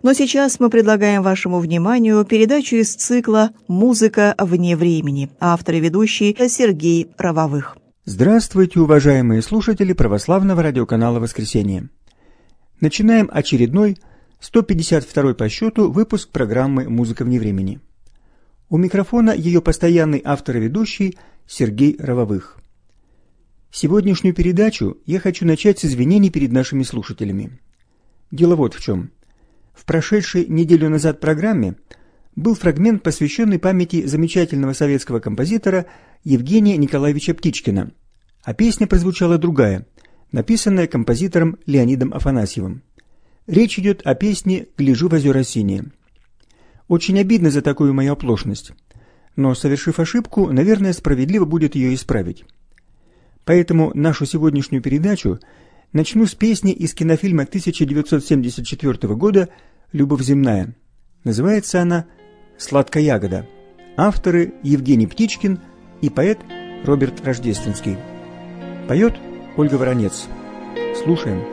Но сейчас мы предлагаем вашему вниманию передачу из цикла «Музыка вне времени». Автор и ведущий Сергей Рововых. Здравствуйте, уважаемые слушатели православного радиоканала «Воскресенье». Начинаем очередной, 152 по счету, выпуск программы «Музыка вне времени». У микрофона ее постоянный автор и ведущий Сергей Рововых. Сегодняшнюю передачу я хочу начать с извинений перед нашими слушателями. Дело вот в чем. В прошедшей неделю назад программе был фрагмент, посвященный памяти замечательного советского композитора Евгения Николаевича Птичкина, а песня прозвучала другая, написанная композитором Леонидом Афанасьевым. Речь идет о песне «Гляжу в озера синие». Очень обидно за такую мою оплошность, но, совершив ошибку, наверное, справедливо будет ее исправить. Поэтому нашу сегодняшнюю передачу начну с песни из кинофильма 1974 года «Любовь земная». Называется она «Сладкая ягода». Авторы Евгений Птичкин и поэт Роберт Рождественский. Поет Ольга Воронец. Слушаем.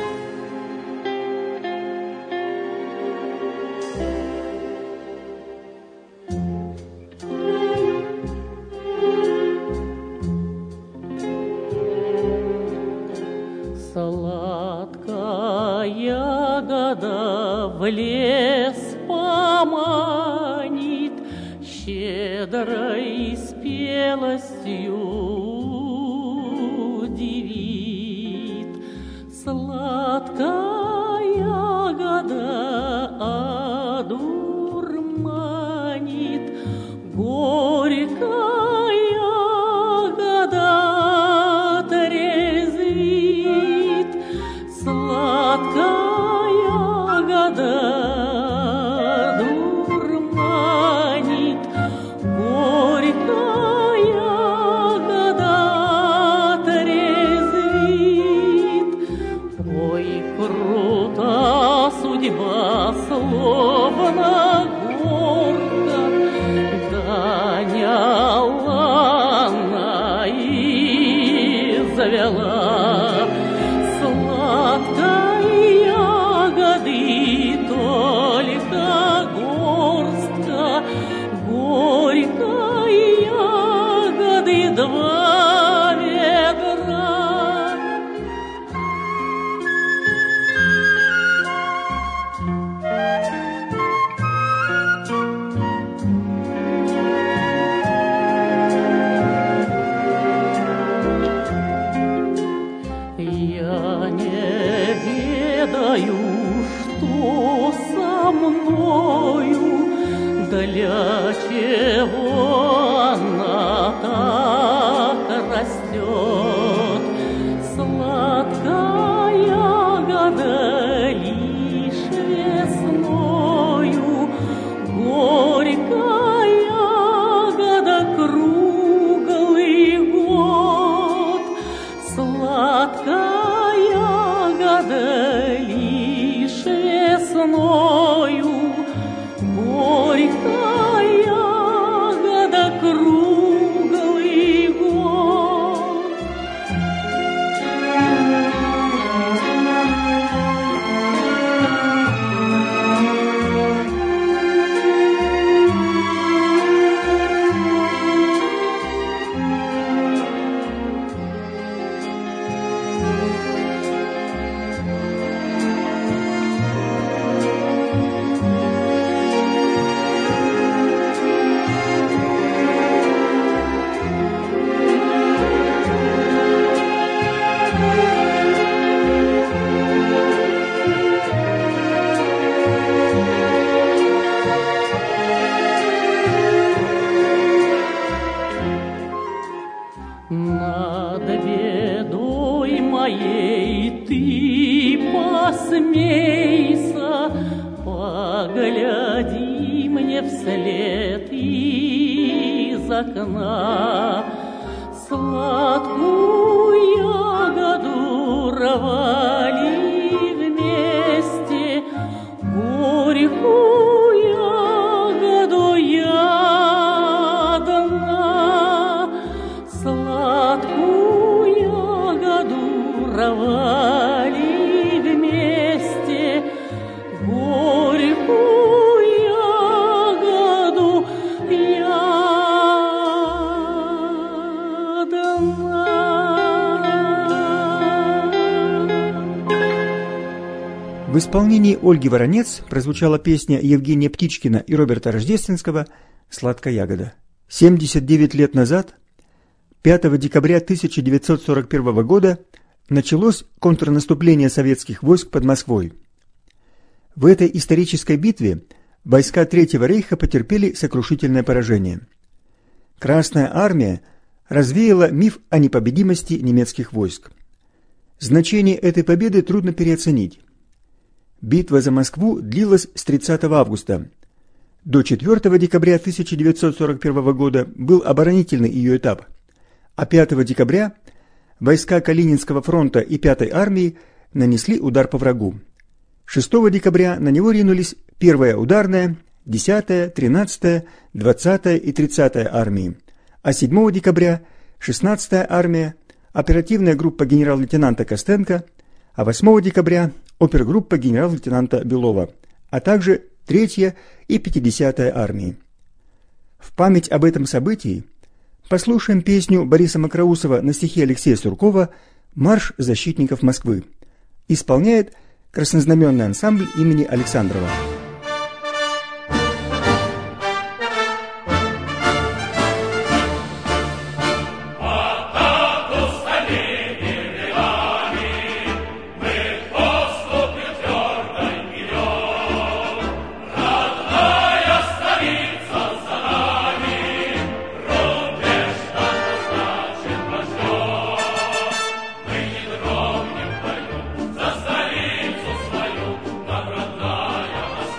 В лес поманит щедрой спелостью удивит. Сладкая ягода одурманит, горькая ягода отрезвит. Сладкая дурманит, горькая ягода отрезвит. Ой, крута судьба, словно горка, гоняла она и завела. Два ведра. Я не ведаю, что со мною, для чего она так растет. Сладкая ягода лишь весною, горькая ягода круглый год. Сладкая ягода лишь весною, горькая ягода круглый год. Над бедой моей ты посмейся, погляди мне вслед из окна. Сладкую ягоду рвали вместе, горькую ягоду я одна. Сладкую ягоду рвали вместе, горькую В исполнении Ольги Воронец прозвучала песня Евгения Птичкина и Роберта Рождественского «Сладкая ягода». 79 лет назад, 5 декабря 1941 года, началось контрнаступление советских войск под Москвой. В этой исторической битве войска Третьего рейха потерпели сокрушительное поражение. Красная армия развеяла миф о непобедимости немецких войск. Значение этой победы трудно переоценить. Битва за Москву длилась с 30 августа. До 4 декабря 1941 года был оборонительный ее этап, а 5 декабря войска Калининского фронта и 5-й армии нанесли удар по врагу. 6 декабря на него ринулись 1-я ударная, 10-я, 13-я, 20-я и 30-я армии, а 7 декабря 16-я армия, оперативная группа генерал-лейтенанта Костенко, а 8 декабря опергруппа генерал-лейтенанта Белова, а также 3-я и 50-я армии. В память об этом событии послушаем песню Бориса Мокроусова на стихи Алексея Суркова «Марш защитников Москвы». Исполняет краснознаменный ансамбль имени Александрова. За столицу свою, как родная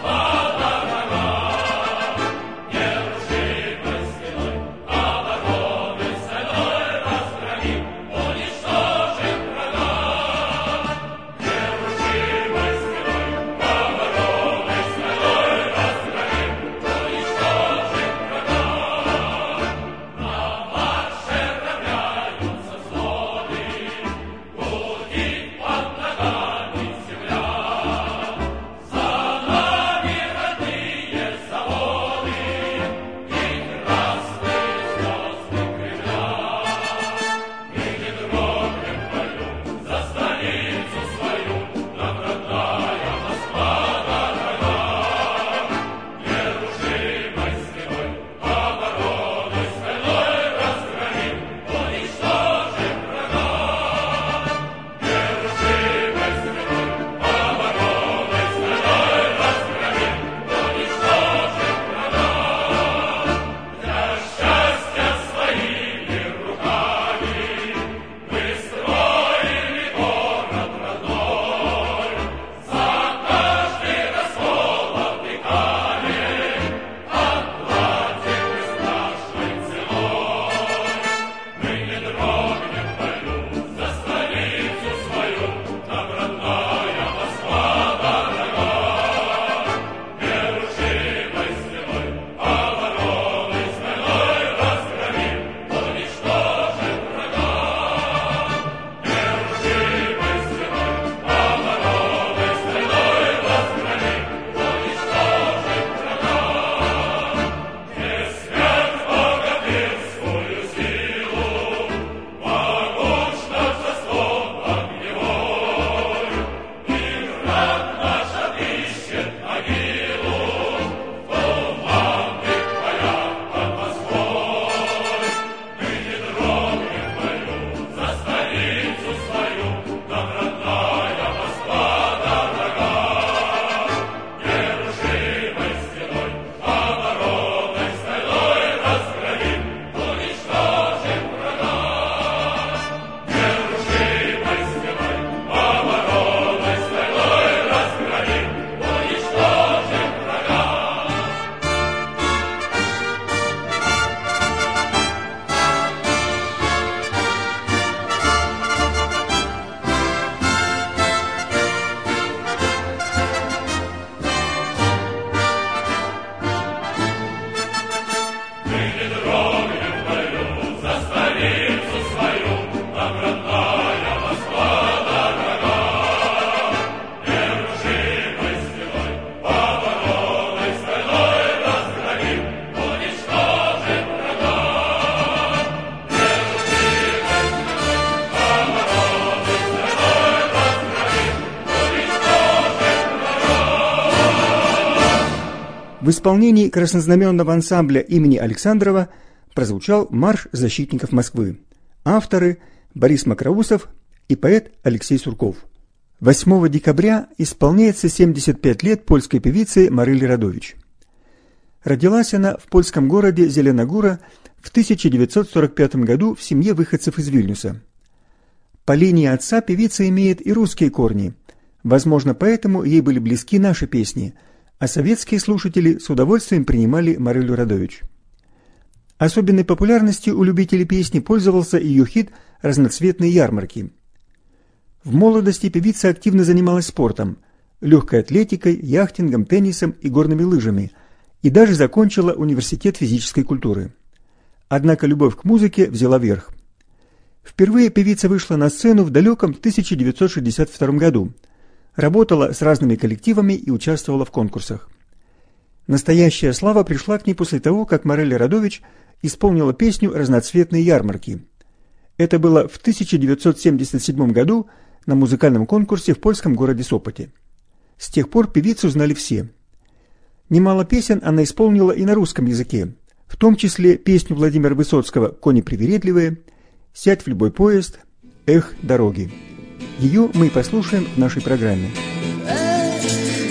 В исполнении краснознаменного ансамбля имени Александрова прозвучал марш защитников Москвы. Авторы Борис Мокроусов и поэт Алексей Сурков. 8 декабря исполняется 75 лет польской певице Марыле Радович. Родилась она в польском городе Зеленогура в 1945 году в семье выходцев из Вильнюса. По линии отца певица имеет и русские корни. Возможно, поэтому ей были близки наши песни, а советские слушатели с удовольствием принимали Марылю Радович. Особенной популярностью у любителей песни пользовался ее хит «Разноцветные ярмарки». В молодости певица активно занималась спортом, легкой атлетикой, яхтингом, теннисом и горными лыжами, и даже закончила университет физической культуры. Однако любовь к музыке взяла верх. Впервые певица вышла на сцену в далеком 1962 году, работала с разными коллективами и участвовала в конкурсах. Настоящая слава пришла к ней после того, как Марэля Радович исполнила песню «Разноцветные ярмарки». Это было в 1977 году на музыкальном конкурсе в польском городе Сопоте. С тех пор певицу знали все. Немало песен она исполнила и на русском языке, в том числе песню Владимира Высоцкого «Кони привередливые», «Сядь в любой поезд», «Эх, дороги». Ее мы и послушаем в нашей программе. Эх,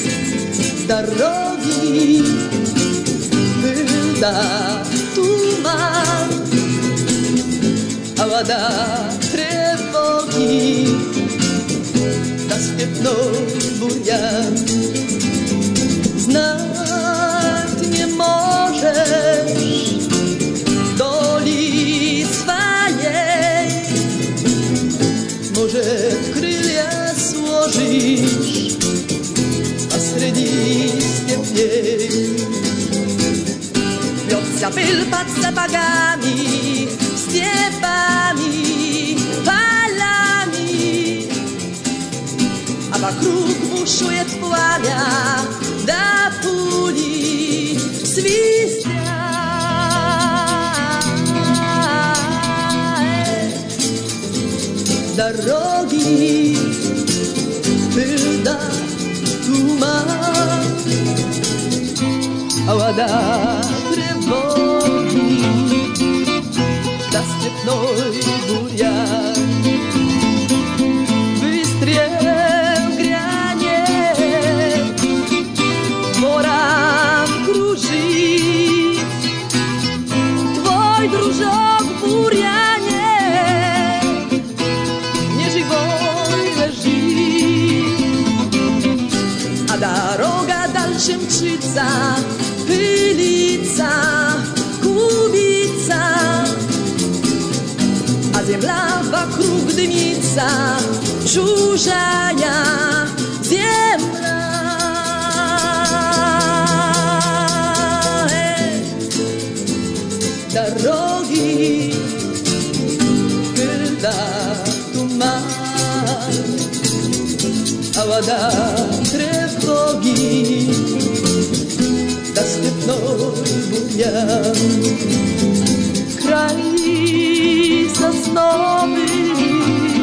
дороги, да, туман, а вода тревоги, да степной бурьян. Знать не можешь доли своей, может, крылья сложишь посреди степей. Вьется пыль под сапогами, степами, полями, а вокруг бушует пламя, да пули свистят. Дороги, пыль да туман, а вода тревоги, да степной бурьян. Выстрел грянет, ворон кружит, твой дружок в бурьяне неживой лежит, а дорога дальше мчится, пылится, кубится, а земля вокруг дымится, чужая земля. Дороги, пыль да туман, а вода тревоги, да степной бурьян. Край сосновый,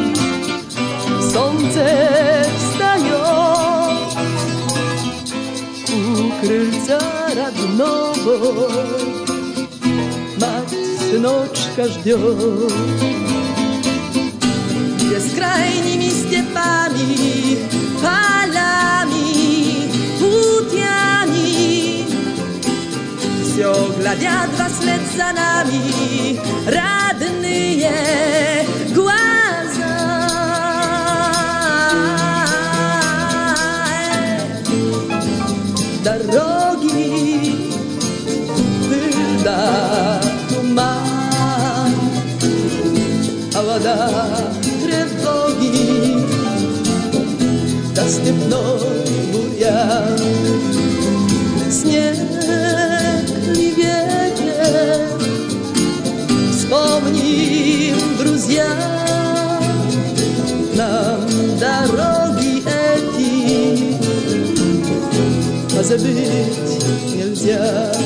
солнце встает, у крыльца родного мать сыночка ждет. Бескрайними степами, полями, путями все глядят вслед за нами родные глаза. Дороги, пыль да туман, а вода тревоги, да степной бурьян. Снег ли ветер, вспомним, друзья, нам дороги эти позабыть нельзя.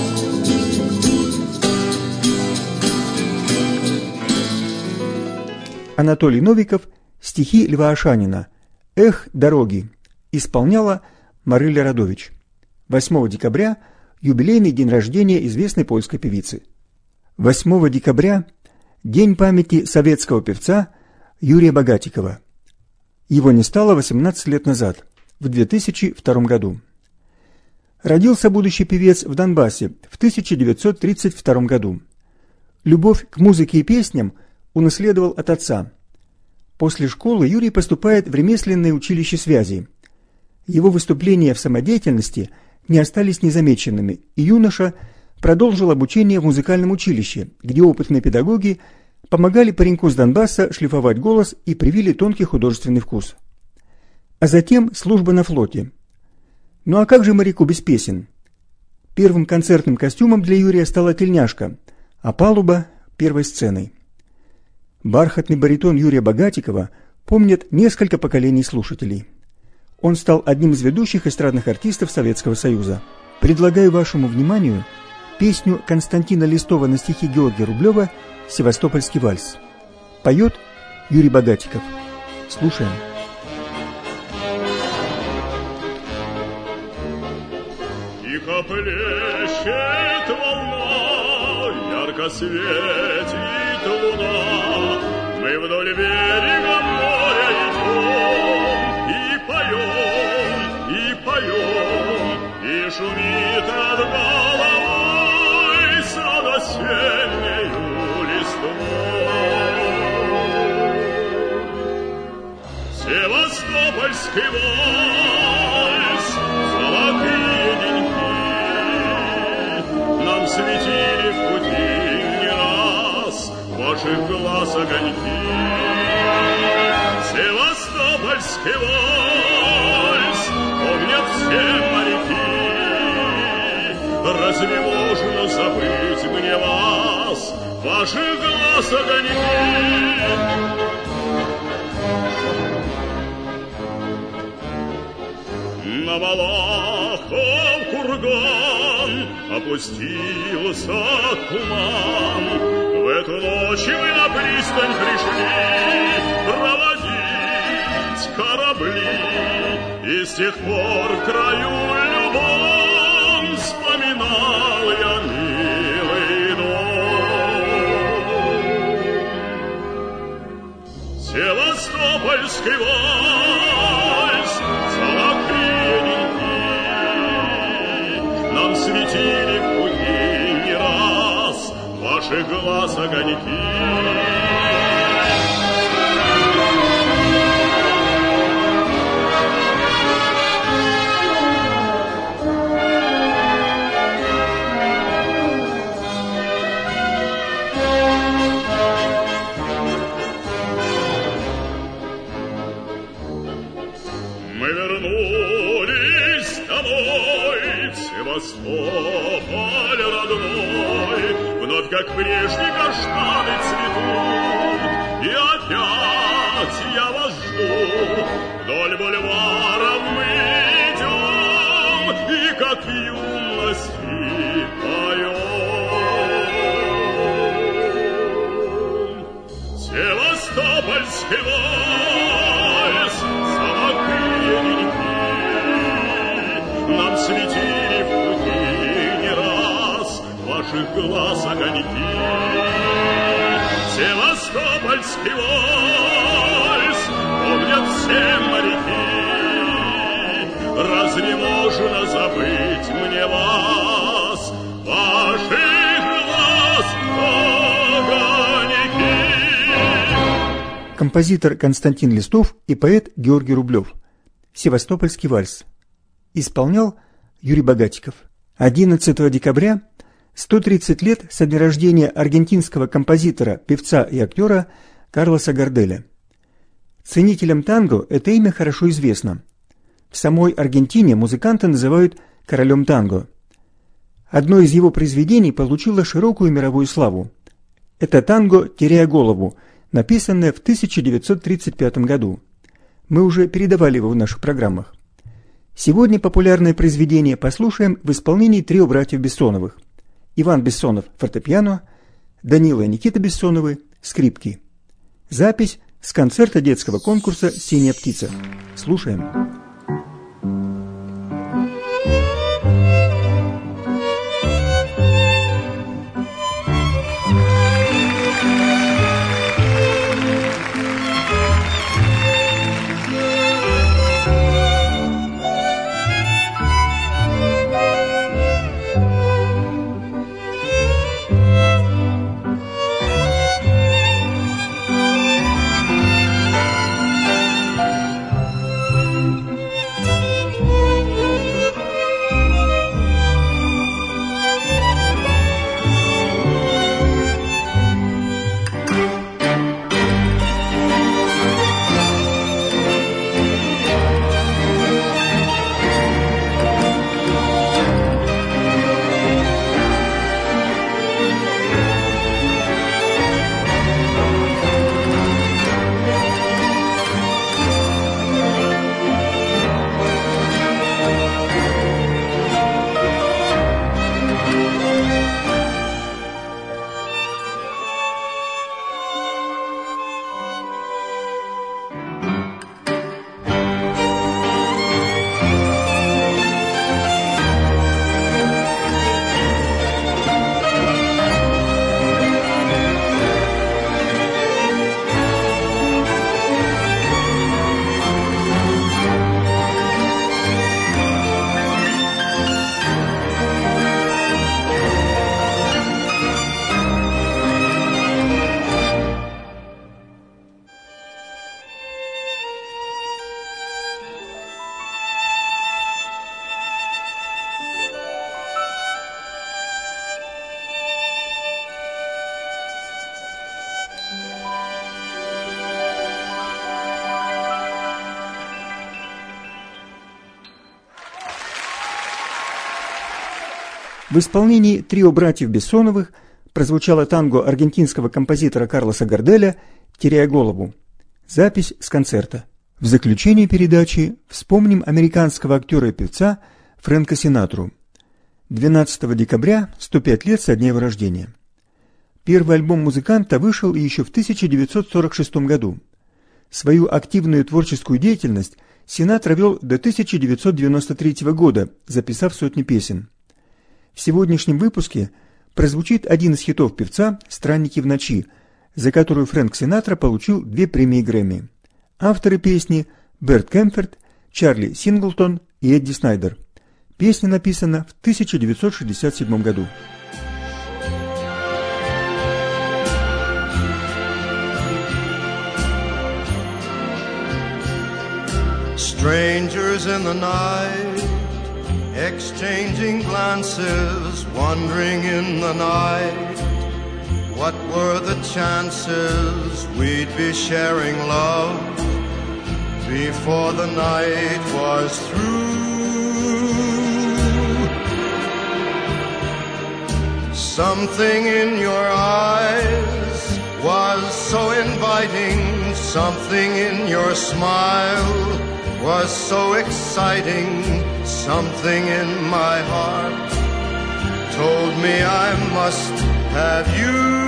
Анатолий Новиков, стихи Льва Ашанина «Эх, дороги» исполняла Марыля Радович. 8 декабря юбилейный день рождения известной польской певицы. 8 декабря – День памяти советского певца Юрия Богатикова. Его не стало 18 лет назад, в 2002 году. Родился будущий певец в Донбассе в 1932 году. Любовь к музыке и песням унаследовал от отца. После школы Юрий поступает в ремесленное училище связи. Его выступления в самодеятельности не остались незамеченными, и юноша продолжил обучение в музыкальном училище, где опытные педагоги помогали пареньку с Донбасса шлифовать голос и привили тонкий художественный вкус. А затем служба на флоте. Ну а как же моряку без песен? Первым концертным костюмом для Юрия стала тельняшка, а палуба – первой сценой. Бархатный баритон Юрия Богатикова помнят несколько поколений слушателей. Он стал одним из ведущих эстрадных артистов Советского Союза. Предлагаю вашему вниманию песню Константина Листова на стихи Георгия Рублева «Севастопольский вальс». Поет Юрий Богатиков. Слушаем. Тихо плещет волна, ярко светит луна. Мы вдоль берега моря идем и поем, и шумит над головой сад осеннею листвой. Севастопольский вальс, золотые деньги нам светили в пути не раз, ваших глаз огоньки. Севастопольский вальс помнят все моряки. Разве можно забыть мне вас, ваших глаз огоньки? На Малахов курган опустился туман. В эту ночь мы на пристань пришли проводить корабли. И с тех пор в краю любом вспоминал я милый дом. Севастопольский вальс, золотые деньги нам светили в пути не раз, ваших глаз огоньки. Мы вернулись домой, в Севастополь родной, вновь как прежде каштаны цветут, и опять я вас жду. Вдоль бульваров мы идем, и как в юности поем. Севастопольский вальс, золотые деньги нам светили в пути не раз, ваших глаз огоньки. Севастопольский вальс помнят все моряки. Разве можно забыть мне вас, ваших глаз огоньки? Композитор Константин Листов и поэт Георгий Рублев. «Севастопольский вальс». Исполнял Юрий Богатиков. 11 декабря 130 лет со дня рождения аргентинского композитора, певца и актера Карлоса Гарделя. Ценителям танго это имя хорошо известно. В самой Аргентине музыканта называют королем танго. Одно из его произведений получило широкую мировую славу. Это танго «Теряя голову», написанное в 1935 году. Мы уже передавали его в наших программах. Сегодня популярное произведение послушаем в исполнении трио братьев Бессоновых. Иван Бессонов – фортепиано, Данила и Никита Бессоновы – скрипки. Запись с концерта детского конкурса «Синяя птица». Слушаем. В исполнении трио братьев Бессоновых прозвучало танго аргентинского композитора Карлоса Гарделя «Теряя голову». Запись с концерта. В заключение передачи вспомним американского актера и певца Фрэнка Синатру. 12 декабря 105 лет со дня его рождения. Первый альбом музыканта вышел еще в 1946 году. Свою активную творческую деятельность Синатра вел до 1993 года, записав сотни песен. В сегодняшнем выпуске прозвучит один из хитов певца «Странники в ночи», за которую Фрэнк Синатра получил 2 премии Грэмми. Авторы песни – Берт Кэмфорд, Чарли Синглтон и Эдди Снайдер. Песня написана в 1967 году. Strangers in the night, exchanging glances, wandering in the night. What were the chances we'd be sharing love before the night was through? Something in your eyes was so inviting, something in your smile was so exciting, something in my heart told me I must have you.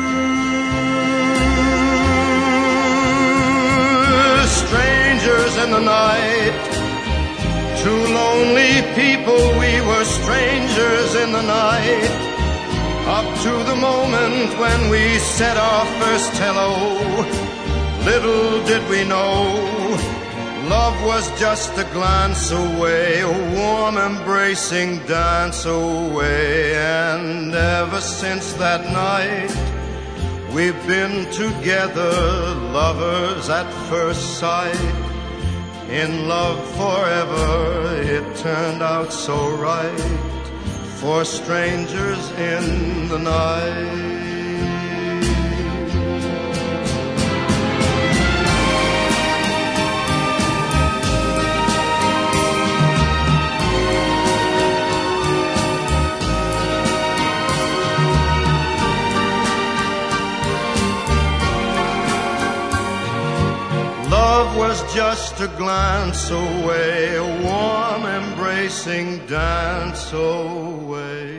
Strangers in the night, 2 lonely people, we were strangers in the night, up to the moment when we said our first hello. Little did we know, love was just a glance away, a warm embracing dance away. And ever since that night, we've been together, lovers at first sight. In love forever, it turned out so right, for strangers in the night. Love was just a glance away, a warm embracing dance away.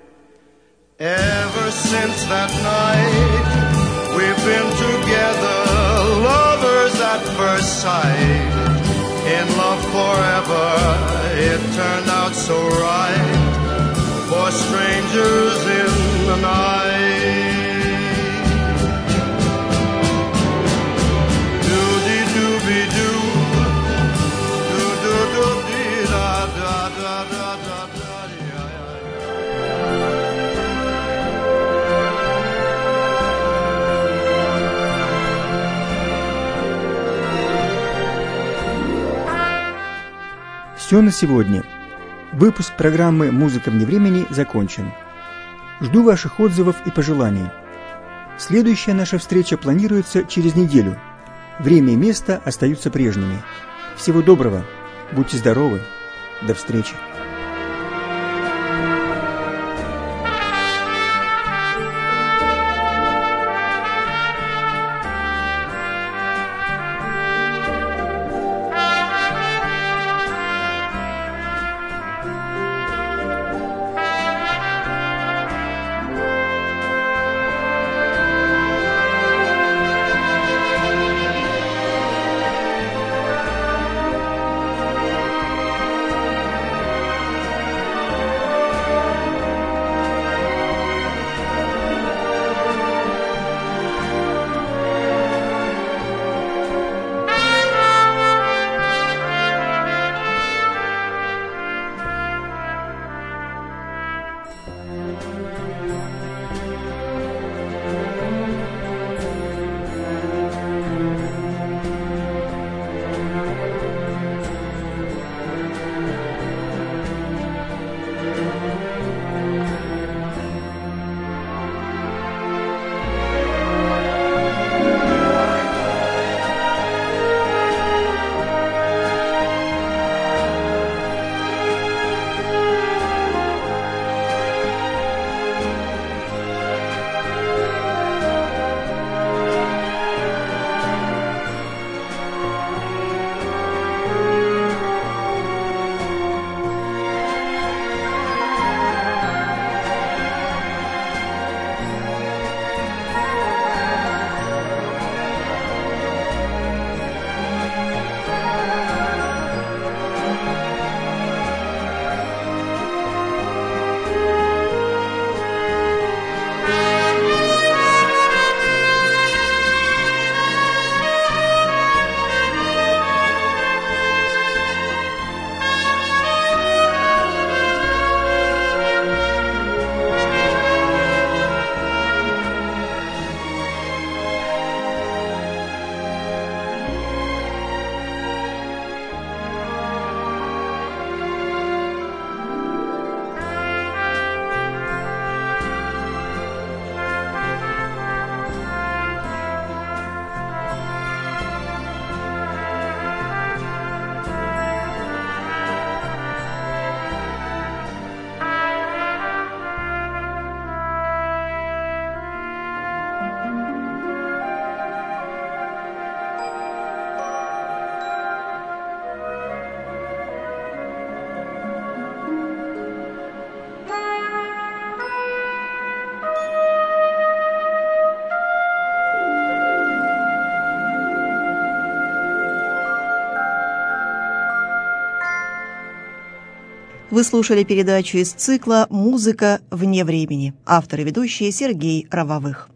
Ever since that night, we've been together, lovers at first sight. In love forever, it turned out so right, for strangers in the night. Все на сегодня. Выпуск программы «Музыка вне времени» закончен. Жду ваших отзывов и пожеланий. Следующая наша встреча планируется через неделю. Время и место остаются прежними. Всего доброго. Будьте здоровы. До встречи. Вы слушали передачу из цикла «Музыка вне времени». Автор и ведущий Сергей Равовых.